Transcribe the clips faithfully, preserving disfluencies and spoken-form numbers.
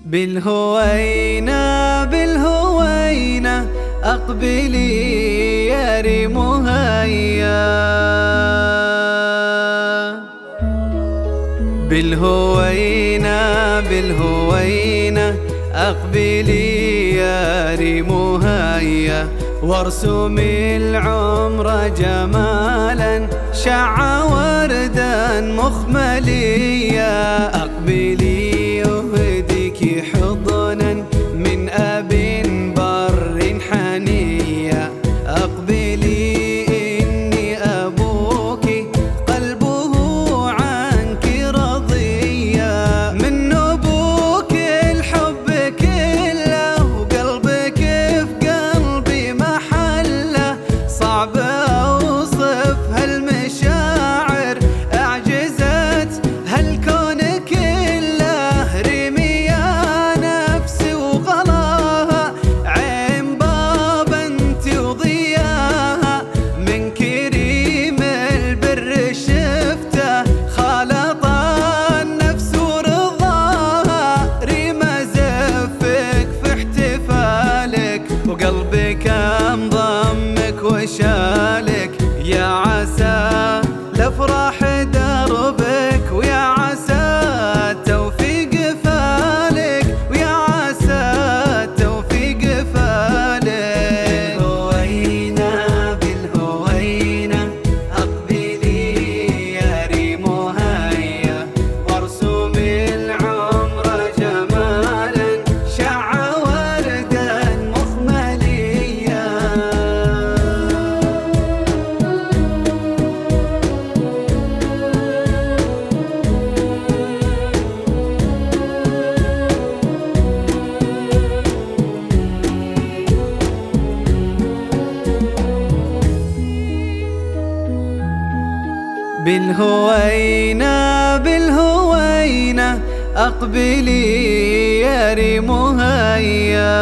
بالهوينة بالهوينة أقبلي يا ريم هيا، بالهوينة بالهوينة أقبلي يا ريم هيا، وارسمي العمر جمالا شع وردا مخمليا. أقبلي يهديك حضنا من أب بر حنيا، أقبلي إني أبوك قلبه عنك رضيا، من أبوك الحب كله وقلبك في قلبي محله، صعب أوصف هالمشاعر أعجزت هالكون كله. ريمي يا نفسي وغلاها عين بابا انت وضياها، من كريم البر شفته خلط النفس ورضاها. ريمة زفك في احتفالك وقلبك انضمك وشالك، يا عسى لافراح دربك ويا عسى التوفيق فالك، ويا عسى التوفيق فالك. بالهوينة بالهوينة أقبلي يا ريم هيا، وارسمي العمر جمالا شع وردا مخمليا. بالهوينة بالهوينة أقبلي يا ريم هيا،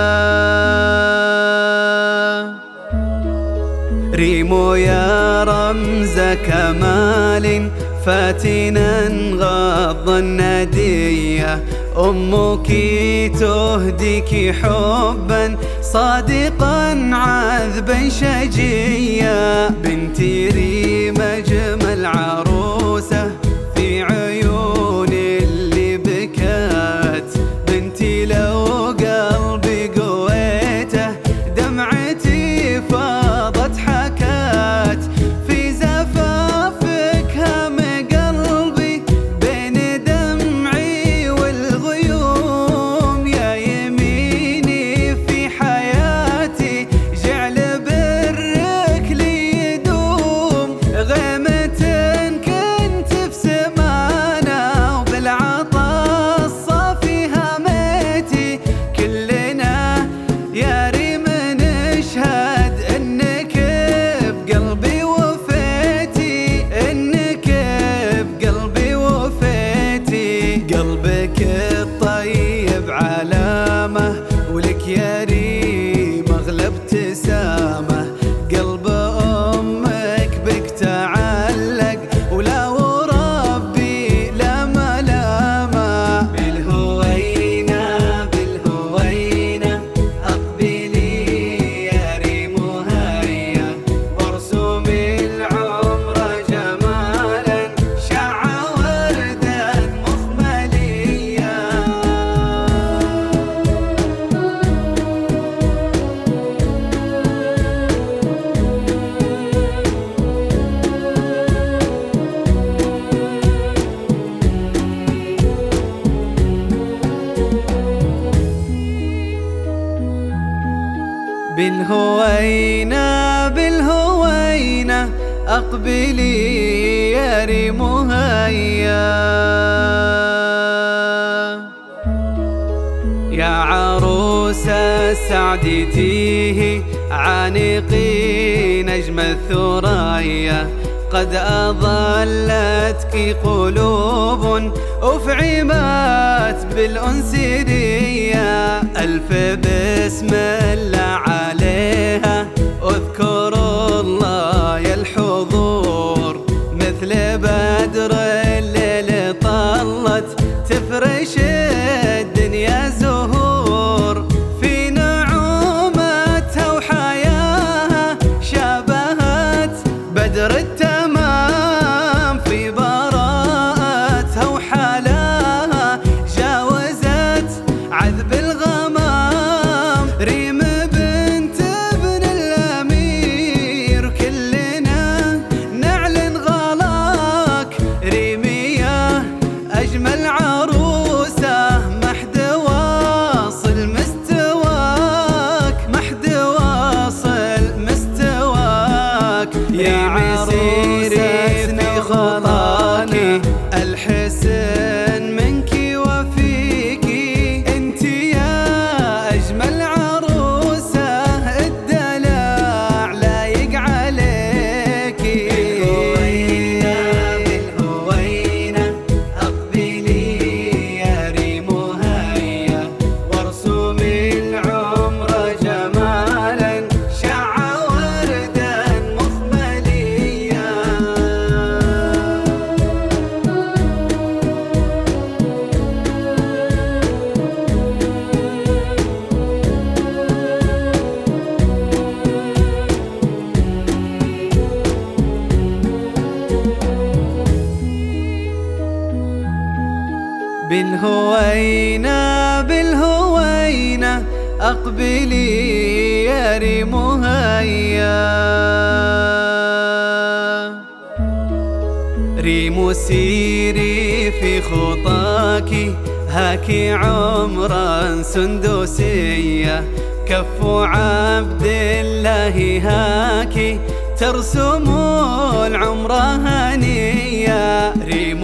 ريم يا رمز كمال فاتنا غض الندية، أمك تهديك حبا صادقا عذبا شجيا. بنتي ريم أجمل عروسة في عيون اللي بكات، بنتي لو قلبي قويته دمعتي فاضت حكات، في زفافك هم قلبي بين دمعي والغيوم، يا يميني في حياتي جعل برك لي يدوم. غيمة كنت في سمانة وبالعطا الصافي هميتي، كلنا يا ريم نشهد انك بقلبي وفيتي، انك بقلبي وفيتي. قلبك الطيب علامة ولك يا ريم اغلى ابتسامة، قلب امك بك تعلق ولا وربي لا ملامة. بالهوينة بالهوينة أقبلي يا ريم هيا، وارسمي العمر جمالا شع وردا مخمليا. بالهوينة بالهوينة أقبلي يا ريم هيا، يا عروسة سعدتيه عانقي نجم الثريا، قد أضلتك قلوب أفعمت بالأنس ريا. ألف بسم الله عليها اذكر الله يا الحضور، مثل بدر الليل طلت تفرش الدنيا زهور. أجمل عروسة ما حد واصل مستواك، ما حد واصل مستواك يا عروستنا خطاكي الحسن منكي وفيكي، انت يا أجمل عروسة الدلع لايق عليكي. بالهوينة أقبلي يا ريم هيا، وارسم العمر جمالا شع وردا مخمليا. بالهوينة بالهوينة أقبلي يا ريم هيا، ريم سيري في خطاكي هاكي عمرا سندوسية، كف عبد الله هاكي ترسم العمر هنية. ريم